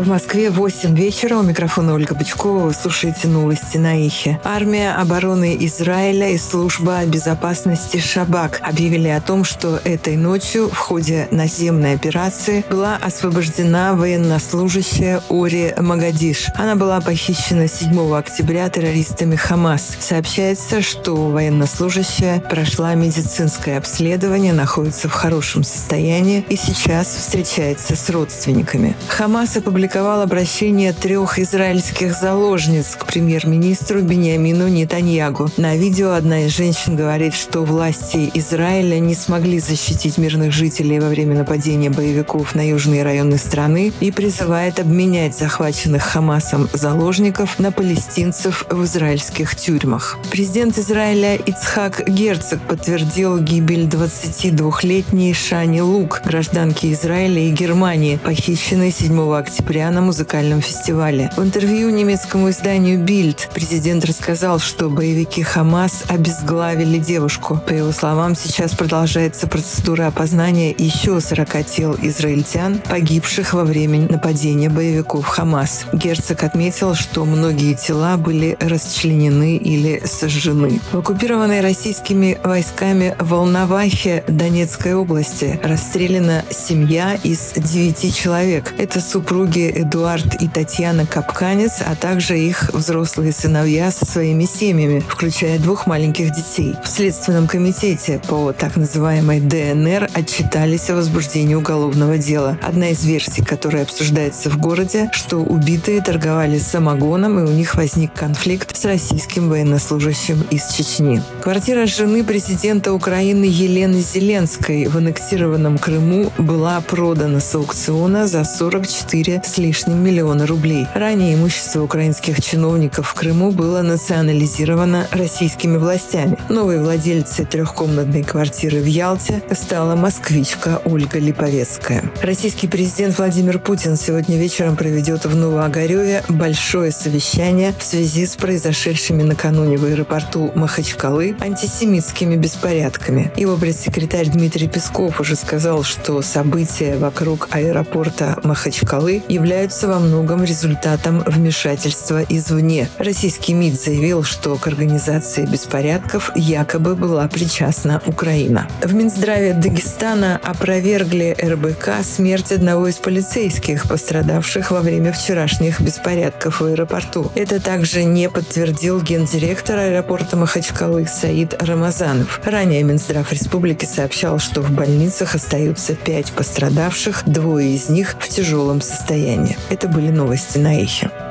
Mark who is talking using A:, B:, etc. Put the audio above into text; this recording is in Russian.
A: В Москве 8 вечера. У микрофона Ольга Бычкова. Вы слушаете новости на Эхе. Армия обороны Израиля и служба безопасности Шабак объявили о том, что этой ночью в ходе наземной операции была освобождена военнослужащая Ори Магадиш. Она была похищена 7 октября террористами Хамас. Сообщается, что военнослужащая прошла медицинское обследование, находится в хорошем состоянии и сейчас встречается с родственниками. Хамас опубликовал обращение 3 израильских заложниц к премьер-министру Биньямину Нетаньягу. На видео одна из женщин говорит, что власти Израиля не смогли защитить мирных жителей во время нападения боевиков на южные районы страны и призывает обменять захваченных Хамасом заложников на палестинцев в израильских тюрьмах. Президент Израиля Ицхак Герцог подтвердил гибель 22-летней Шани Лук, гражданки Израиля и Германии, похищенной 7 октября на музыкальном фестивале. В интервью немецкому изданию «Бильд» президент рассказал, что боевики Хамас обезглавили девушку. По его словам, сейчас продолжается процедура опознания еще 40 тел израильтян, погибших во время нападения боевиков Хамас. Герцог отметил, что многие тела были расчленены или сожжены. В оккупированной российскими войсками Волновахе Донецкой области расстреляна семья из 9 человек. Это супруги Эдуард и Татьяна Капканец, а также их взрослые сыновья со своими семьями, включая 2 маленьких детей. В Следственном комитете по так называемой ДНР отчитались о возбуждении уголовного дела. Одна из версий, которая обсуждается в городе, что убитые торговали самогоном и у них возник конфликт с российским военнослужащим из Чечни. Квартира жены президента Украины Елены Зеленской в аннексированном Крыму была продана с аукциона за 44 с лишним миллиона рублей. Ранее имущество украинских чиновников в Крыму было национализировано российскими властями. Новой владельцей 3-комнатной квартиры в Ялте стала москвичка Ольга Липовецкая. Российский президент Владимир Путин сегодня вечером проведет в Новоогарёве большое совещание в связи с произошедшими накануне в аэропорту Махачкалы антисемитскими беспорядками. Его пресс-секретарь Дмитрий Песков уже сказал, что события вокруг аэропорта Махачкалы являются во многом результатом вмешательства извне. Российский МИД заявил, что к организации беспорядков якобы была причастна Украина. В Минздраве Дагестана опровергли РБК смерть одного из полицейских, пострадавших во время вчерашних беспорядков в аэропорту. Это также не подтвердил гендиректор аэропорта Махачкалы Саид Рамазанов. Ранее Минздрав республики сообщал, что в больницах остаются 5 пострадавших, 2 из них в тяжелом состоянии. Это были новости на Эхе.